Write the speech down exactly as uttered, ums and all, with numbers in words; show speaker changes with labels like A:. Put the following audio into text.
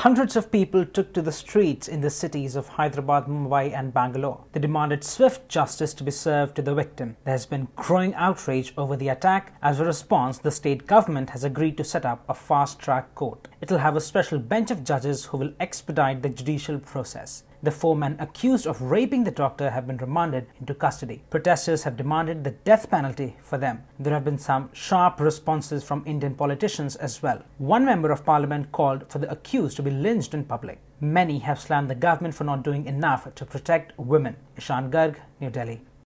A: Hundreds of people took to the streets in the cities of Hyderabad, Mumbai and Bangalore. They demanded swift justice to be served to the victim. There has been growing outrage over the attack. As a response, the state government has agreed to set up a fast-track court. It will have a special bench of judges who will expedite the judicial process. The four men accused of raping the doctor have been remanded into custody. Protesters have demanded the death penalty for them. There have been some sharp responses from Indian politicians as well. One member of parliament called for the accused to be lynched in public. Many have slammed the government for not doing enough to protect women. Ishan Garg, New Delhi.